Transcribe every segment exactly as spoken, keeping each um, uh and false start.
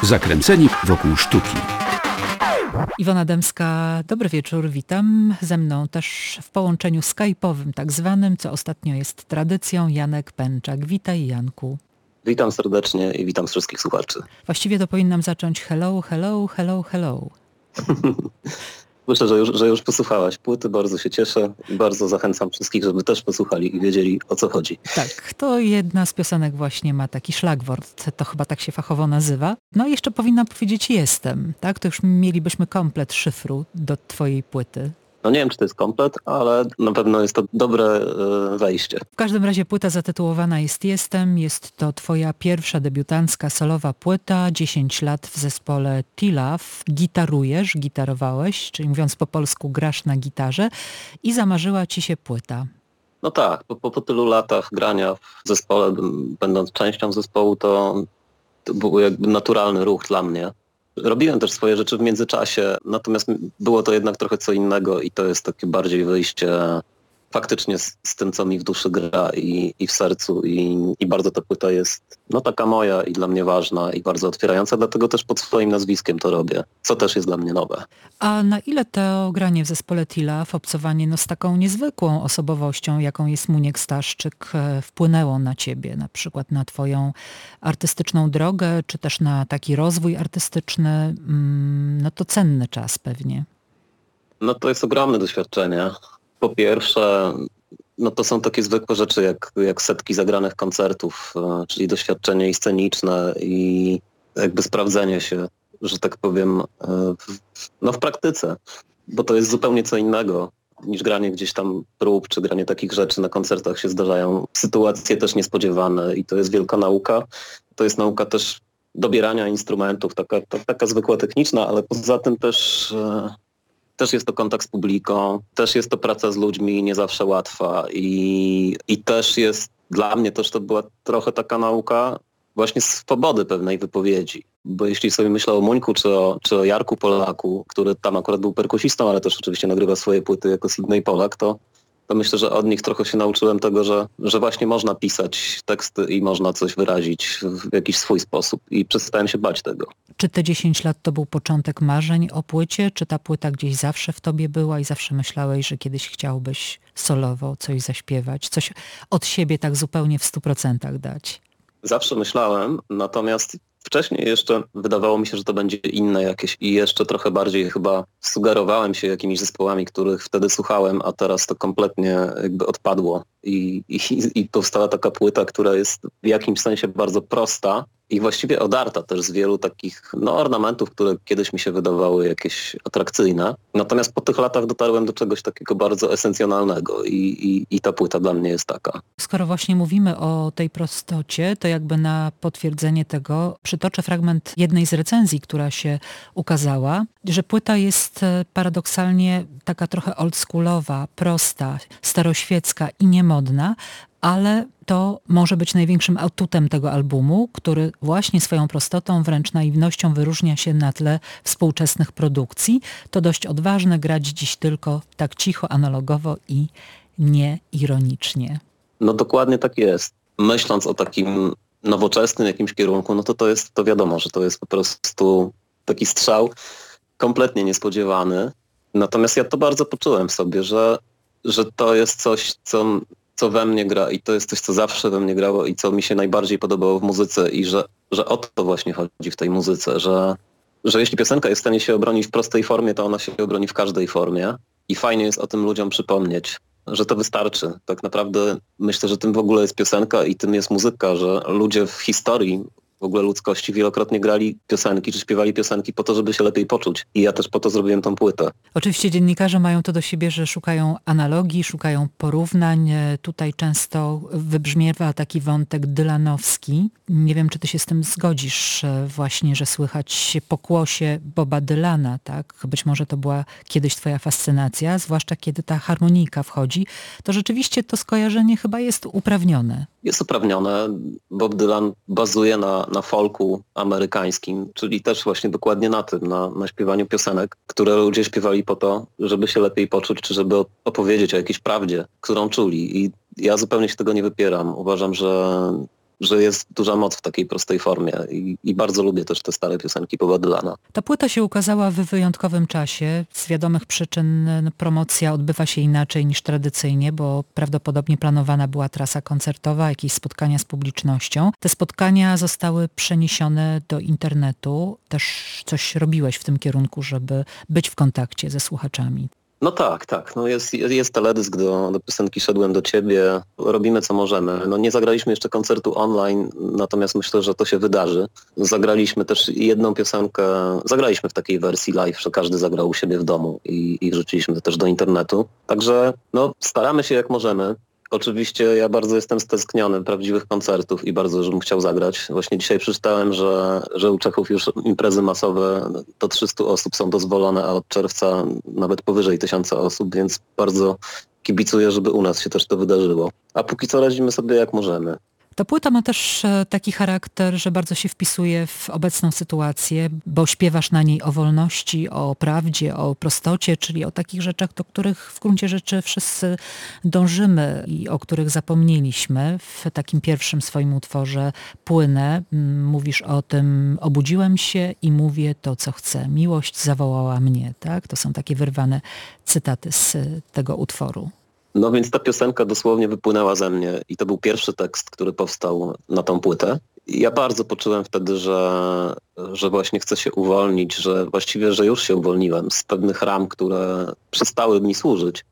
Zakręceni wokół sztuki. Iwona Dębska, dobry wieczór, witam. Ze mną też w połączeniu skype'owym tak zwanym, co ostatnio jest tradycją, Janek Pęczak. Witaj, Janku. Witam serdecznie i witam wszystkich słuchaczy. Właściwie to powinnam zacząć hello, hello, hello, hello. Słyszę, że już, że już posłuchałaś płyty, bardzo się cieszę i bardzo zachęcam wszystkich, żeby też posłuchali i wiedzieli, o co chodzi. Tak, to jedna z piosenek właśnie ma taki szlagwort, to chyba tak się fachowo nazywa. No i jeszcze powinnam powiedzieć jestem, tak? To już mielibyśmy komplet szyfru do twojej płyty. No nie wiem, czy to jest komplet, ale na pewno jest to dobre e, wejście. W każdym razie płyta zatytułowana jest Jestem. Jest to twoja pierwsza debiutancka solowa płyta. dziesięć lat w zespole T-Love. Gitarujesz, gitarowałeś, czyli mówiąc po polsku grasz na gitarze i zamarzyła ci się płyta. No tak, po, po, po tylu latach grania w zespole, będąc częścią zespołu, to, to był jakby naturalny ruch dla mnie. Robiłem też swoje rzeczy w międzyczasie, natomiast było to jednak trochę co innego i to jest takie bardziej wyjście faktycznie z, z tym, co mi w duszy gra i, i w sercu i, i bardzo ta płyta jest no taka moja i dla mnie ważna i bardzo otwierająca, dlatego też pod swoim nazwiskiem to robię, co też jest dla mnie nowe. A na ile to granie w zespole T-Love, obcowanie no, z taką niezwykłą osobowością, jaką jest Muniek Staszczyk, wpłynęło na ciebie, na przykład na twoją artystyczną drogę, czy też na taki rozwój artystyczny? No to cenny czas pewnie. No to jest ogromne doświadczenie. Po pierwsze, no to są takie zwykłe rzeczy jak, jak setki zagranych koncertów, czyli doświadczenie i sceniczne i jakby sprawdzenie się, że tak powiem, w, no w praktyce, bo to jest zupełnie co innego niż granie gdzieś tam prób, czy granie takich rzeczy. Na koncertach się zdarzają sytuacje też niespodziewane i to jest wielka nauka. To jest nauka też dobierania instrumentów, taka, ta, taka zwykła techniczna, ale poza tym też... Też jest to kontakt z publiką, też jest to praca z ludźmi nie zawsze łatwa i, i też jest, dla mnie też to była trochę taka nauka właśnie swobody pewnej wypowiedzi. Bo jeśli sobie myślę o Muńku czy o, czy o Jarku Polaku, który tam akurat był perkusistą, ale też oczywiście nagrywa swoje płyty jako Sydney Polak, to, to myślę, że od nich trochę się nauczyłem tego, że, że właśnie można pisać teksty i można coś wyrazić w jakiś swój sposób i przestałem się bać tego. Czy te dziesięć lat to był początek marzeń o płycie? Czy ta płyta gdzieś zawsze w tobie była i zawsze myślałeś, że kiedyś chciałbyś solowo coś zaśpiewać, coś od siebie tak zupełnie w stu procentach dać? Zawsze myślałem, natomiast wcześniej jeszcze wydawało mi się, że to będzie inne jakieś i jeszcze trochę bardziej chyba sugerowałem się jakimiś zespołami, których wtedy słuchałem, a teraz to kompletnie jakby odpadło i, i, i powstała taka płyta, która jest w jakimś sensie bardzo prosta i właściwie odarta też z wielu takich no, ornamentów, które kiedyś mi się wydawały jakieś atrakcyjne. Natomiast po tych latach dotarłem do czegoś takiego bardzo esencjonalnego i, i, i ta płyta dla mnie jest taka. Skoro właśnie mówimy o tej prostocie, to jakby na potwierdzenie tego przytoczę fragment jednej z recenzji, która się ukazała, że płyta jest paradoksalnie taka trochę oldschoolowa, prosta, staroświecka i niemodna, ale to może być największym atutem tego albumu, który właśnie swoją prostotą, wręcz naiwnością wyróżnia się na tle współczesnych produkcji. To dość odważne grać dziś tylko tak cicho, analogowo i nieironicznie. No dokładnie tak jest. Myśląc o takim nowoczesnym jakimś kierunku, no to to jest, to wiadomo, że to jest po prostu taki strzał kompletnie niespodziewany. Natomiast ja to bardzo poczułem w sobie, że, że to jest coś, co... co we mnie gra i to jest coś, co zawsze we mnie grało i co mi się najbardziej podobało w muzyce i że, że o to właśnie chodzi w tej muzyce, że, że jeśli piosenka jest w stanie się obronić w prostej formie, to ona się obroni w każdej formie i fajnie jest o tym ludziom przypomnieć, że to wystarczy. Tak naprawdę myślę, że tym w ogóle jest piosenka i tym jest muzyka, że ludzie w historii w ogóle ludzkości wielokrotnie grali piosenki, czy śpiewali piosenki po to, żeby się lepiej poczuć. I ja też po to zrobiłem tą płytę. Oczywiście dziennikarze mają to do siebie, że szukają analogii, szukają porównań. Tutaj często wybrzmiewa taki wątek dylanowski. Nie wiem, czy ty się z tym zgodzisz właśnie, że słychać pokłosie Boba Dylana, tak? Być może to była kiedyś twoja fascynacja, zwłaszcza kiedy ta harmonijka wchodzi. To rzeczywiście to skojarzenie chyba jest uprawnione. Jest uprawnione. Bob Dylan bazuje na, na folku amerykańskim, czyli też właśnie dokładnie na tym, na, na śpiewaniu piosenek, które ludzie śpiewali po to, żeby się lepiej poczuć, czy żeby opowiedzieć o jakiejś prawdzie, którą czuli. I ja zupełnie się tego nie wypieram. Uważam, że że jest duża moc w takiej prostej formie i, i bardzo lubię też te stare piosenki Boba Dylana. Ta płyta się ukazała w wyjątkowym czasie. Z wiadomych przyczyn promocja odbywa się inaczej niż tradycyjnie, bo prawdopodobnie planowana była trasa koncertowa, jakieś spotkania z publicznością. Te spotkania zostały przeniesione do internetu. Też coś robiłeś w tym kierunku, żeby być w kontakcie ze słuchaczami. No tak, tak. No jest, jest teledysk do, do piosenki Szedłem do Ciebie. Robimy co możemy. No nie zagraliśmy jeszcze koncertu online, natomiast myślę, że to się wydarzy. Zagraliśmy też jedną piosenkę, zagraliśmy w takiej wersji live, że każdy zagrał u siebie w domu i, i wrzuciliśmy to też do internetu. Także no staramy się jak możemy. Oczywiście ja bardzo jestem stęskniony prawdziwych koncertów i bardzo bym chciał zagrać. Właśnie dzisiaj przeczytałem, że, że u Czechów już imprezy masowe do trzystu osób są dozwolone, a od czerwca nawet powyżej tysiąca osób, więc bardzo kibicuję, żeby u nas się też to wydarzyło. A póki co radzimy sobie jak możemy. Ta płyta ma też taki charakter, że bardzo się wpisuje w obecną sytuację, bo śpiewasz na niej o wolności, o prawdzie, o prostocie, czyli o takich rzeczach, do których w gruncie rzeczy wszyscy dążymy i o których zapomnieliśmy. W takim pierwszym swoim utworze Płynę mówisz o tym: obudziłem się i mówię to, co chcę. Miłość zawołała mnie, tak? To są takie wyrwane cytaty z tego utworu. No więc ta piosenka dosłownie wypłynęła ze mnie i to był pierwszy tekst, który powstał na tą płytę. I ja bardzo poczułem wtedy, że, że właśnie chcę się uwolnić, że właściwie, że już się uwolniłem z pewnych ram, które przestały mi służyć.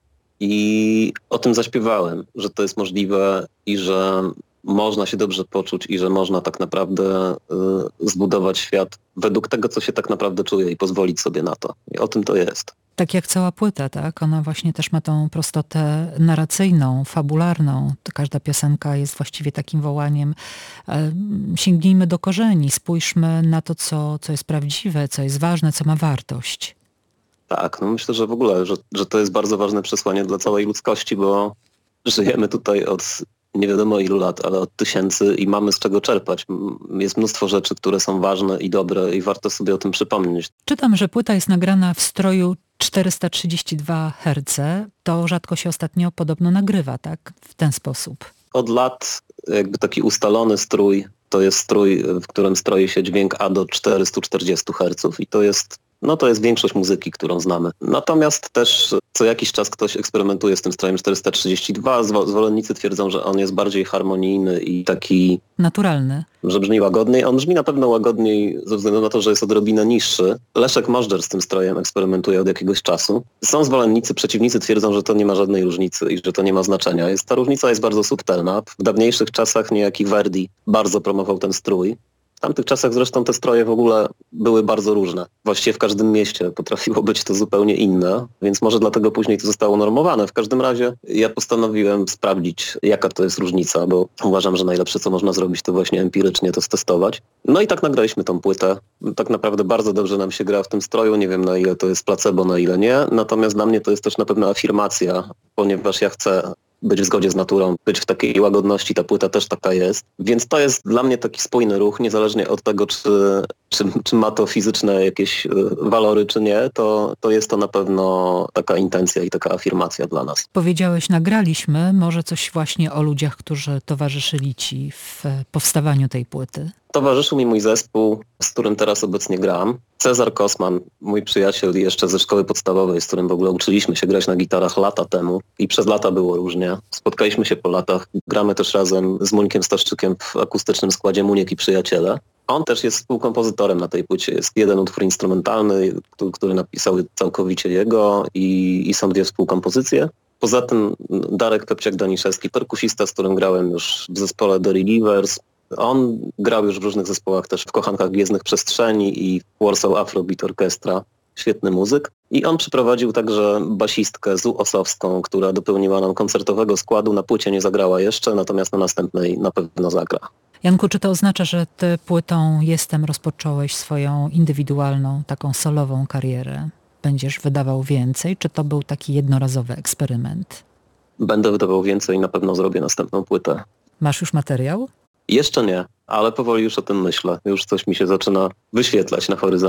I o tym zaśpiewałem, że to jest możliwe i że można się dobrze poczuć i że można tak naprawdę y, zbudować świat według tego, co się tak naprawdę czuje i pozwolić sobie na to. I o tym to jest. Tak jak cała płyta, tak? Ona właśnie też ma tą prostotę narracyjną, fabularną. Każda piosenka jest właściwie takim wołaniem: e, sięgnijmy do korzeni, spójrzmy na to, co, co jest prawdziwe, co jest ważne, co ma wartość. Tak, no myślę, że w ogóle, że, że to jest bardzo ważne przesłanie dla całej ludzkości, bo żyjemy tutaj od nie wiadomo ilu lat, ale od tysięcy i mamy z czego czerpać. Jest mnóstwo rzeczy, które są ważne i dobre i warto sobie o tym przypomnieć. Czytam, że płyta jest nagrana w stroju czterysta trzydzieści dwa herce. To rzadko się ostatnio podobno nagrywa, tak? W ten sposób. Od lat jakby taki ustalony strój to jest strój, w którym stroi się dźwięk A do czterysta czterdzieści herców i to jest no to jest większość muzyki, którą znamy. Natomiast też co jakiś czas ktoś eksperymentuje z tym strojem czterysta trzydzieści dwa. Zwolennicy twierdzą, że on jest bardziej harmonijny i taki... naturalny. Że brzmi łagodniej. On brzmi na pewno łagodniej ze względu na to, że jest odrobinę niższy. Leszek Możdżer z tym strojem eksperymentuje od jakiegoś czasu. Są zwolennicy, przeciwnicy twierdzą, że to nie ma żadnej różnicy i że to nie ma znaczenia. Jest, ta różnica jest bardzo subtelna. W dawniejszych czasach niejaki Verdi bardzo promował ten strój. W tamtych czasach zresztą te stroje w ogóle były bardzo różne. Właściwie w każdym mieście potrafiło być to zupełnie inne, więc może dlatego później to zostało normowane. W każdym razie ja postanowiłem sprawdzić, jaka to jest różnica, bo uważam, że najlepsze, co można zrobić, to właśnie empirycznie to stestować. No i tak nagraliśmy tą płytę. Tak naprawdę bardzo dobrze nam się gra w tym stroju. Nie wiem, na ile to jest placebo, na ile nie. Natomiast dla mnie to jest też na pewno afirmacja, ponieważ ja chcę być w zgodzie z naturą, być w takiej łagodności, ta płyta też taka jest. Więc to jest dla mnie taki spójny ruch, niezależnie od tego, czy, czy, czy ma to fizyczne jakieś walory, czy nie, to, to jest to na pewno taka intencja i taka afirmacja dla nas. Powiedziałeś, nagraliśmy, może coś właśnie o ludziach, którzy towarzyszyli Ci w powstawaniu tej płyty? Towarzyszył mi mój zespół, z którym teraz obecnie gram. Cezar Kosman, mój przyjaciel jeszcze ze szkoły podstawowej, z którym w ogóle uczyliśmy się grać na gitarach lata temu i przez lata było różnie. Spotkaliśmy się po latach, gramy też razem z Muńkiem Staszczykiem w akustycznym składzie Muniek i Przyjaciele. On też jest współkompozytorem na tej płycie. Jest jeden utwór instrumentalny, który napisał całkowicie jego i, i są dwie współkompozycje. Poza tym Darek Pepciak-Daniszewski, perkusista, z którym grałem już w zespole The Relievers. On grał już w różnych zespołach, też w Kochankach Gwiezdnych Przestrzeni i w Warsaw Afrobeat Orchestra. Świetny muzyk. I on przyprowadził także basistkę Zu Osowską, która dopełniła nam koncertowego składu. Na płycie nie zagrała jeszcze, natomiast na następnej na pewno zagra. Janku, czy to oznacza, że ty płytą Jestem rozpocząłeś swoją indywidualną, taką solową karierę? Będziesz wydawał więcej, czy to był taki jednorazowy eksperyment? Będę wydawał więcej i na pewno zrobię następną płytę. Masz już materiał? Jeszcze nie, ale powoli już o tym myślę. Już coś mi się zaczyna wyświetlać na horyzoncie.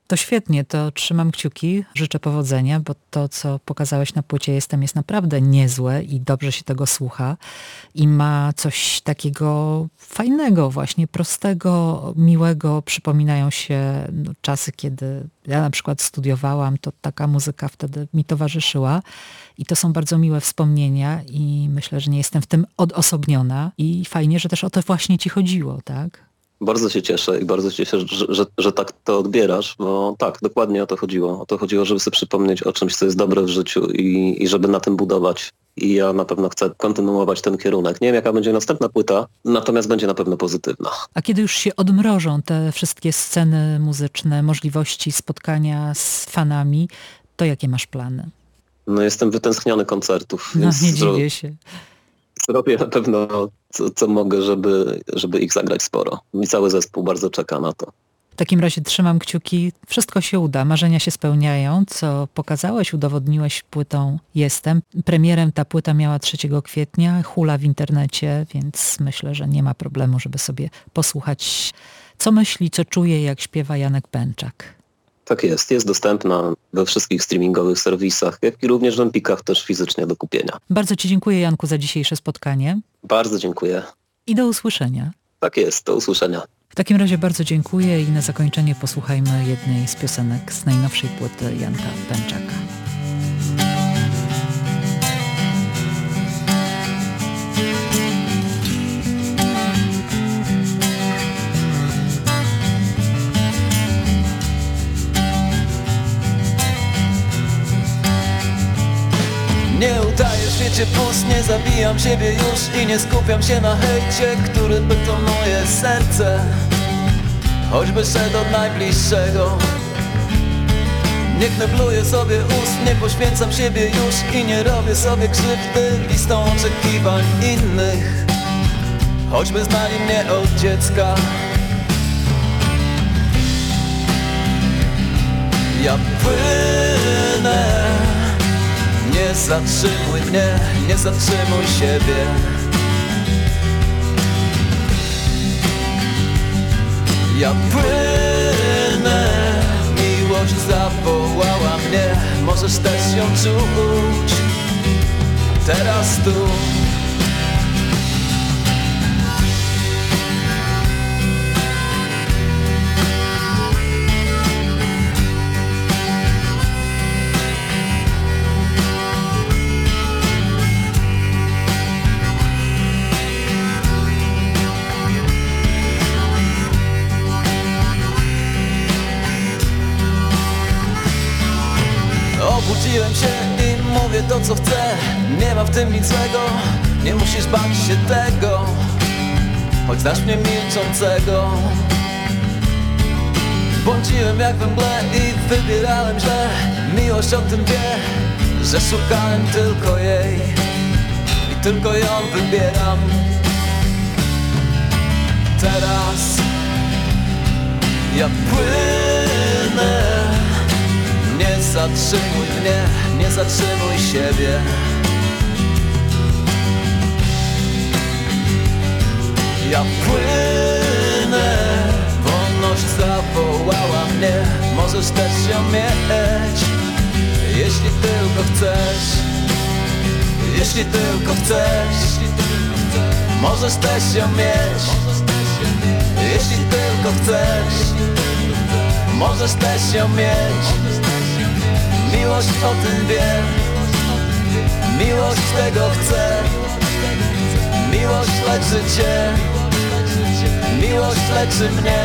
To świetnie, to trzymam kciuki, życzę powodzenia, bo to, co pokazałeś na płycie Jestem, jest naprawdę niezłe i dobrze się tego słucha i ma coś takiego fajnego, właśnie prostego, miłego. Przypominają się no, czasy, kiedy ja na przykład studiowałam, to taka muzyka wtedy mi towarzyszyła i to są bardzo miłe wspomnienia i myślę, że nie jestem w tym odosobniona i fajnie, że też o to właśnie ci chodziło, tak? Bardzo się cieszę i bardzo się cieszę, że, że, że tak to odbierasz, bo tak, dokładnie o to chodziło. O to chodziło, żeby sobie przypomnieć o czymś, co jest dobre w życiu i, i żeby na tym budować. I ja na pewno chcę kontynuować ten kierunek. Nie wiem, jaka będzie następna płyta, natomiast będzie na pewno pozytywna. A kiedy już się odmrożą te wszystkie sceny muzyczne, możliwości spotkania z fanami, to jakie masz plany? No jestem wytęskniony koncertów, No więc nie zro- dziwię się. zrobię na pewno co, co mogę, żeby, żeby ich zagrać sporo. I cały zespół bardzo czeka na to. W takim razie trzymam kciuki, wszystko się uda, marzenia się spełniają, co pokazałeś, udowodniłeś płytą Jestem. Premierem ta płyta miała trzeciego kwietnia, hula w internecie, więc myślę, że nie ma problemu, żeby sobie posłuchać, co myśli, co czuje, jak śpiewa Janek Pęczak. Tak jest, jest dostępna we wszystkich streamingowych serwisach, jak i również w Empikach też fizycznie do kupienia. Bardzo ci dziękuję, Janku, za dzisiejsze spotkanie Bardzo dziękuję. i do usłyszenia. Tak jest, do usłyszenia. W takim razie bardzo dziękuję i na zakończenie posłuchajmy jednej z piosenek z najnowszej płyty Janka Pęczaka. Nie udaję w świecie pust, nie zabijam siebie już i nie skupiam się na hejcie, który betonuje serce, choćby szedł od najbliższego. Nie knebluję sobie ust, nie poświęcam siebie już i nie robię sobie krzywdy listą oczekiwań innych, choćby znali mnie od dziecka. Ja płynę, nie zatrzymuj mnie, nie zatrzymuj siebie. Ja płynę, miłość zawołała mnie, możesz też ją czuć teraz tu. Obudziłem się i mówię to co chcę, nie ma w tym nic złego, nie musisz bać się tego, choć znasz mnie milczącego. Błądziłem jak we mgle i wybierałem źle, miłość o tym wie, że szukałem tylko jej i tylko ją wybieram. Teraz ja płynę, nie zatrzymuj mnie, nie zatrzymuj siebie. Ja płynę, wolność zawołała mnie, możesz też ją mieć, jeśli tylko chcesz. Jeśli tylko chcesz, możesz też ją mieć, jeśli tylko chcesz, możesz też ją mieć. Miłość o tym wie, miłość tego chce, miłość leczy cię, miłość leczy mnie.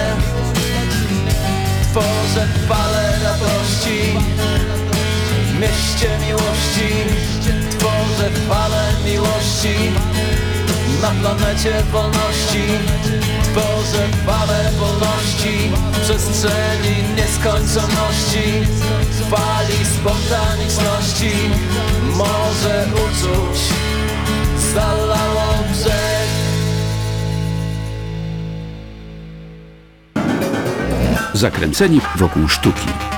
Tworzę fale radości w mieście miłości, tworzę fale miłości na planecie wolności. Tworzę falę wolności w przestrzeni nieskończoności, fali spontaniczności. Morze uczuć zalało brzeg. Zakręceni wokół sztuki.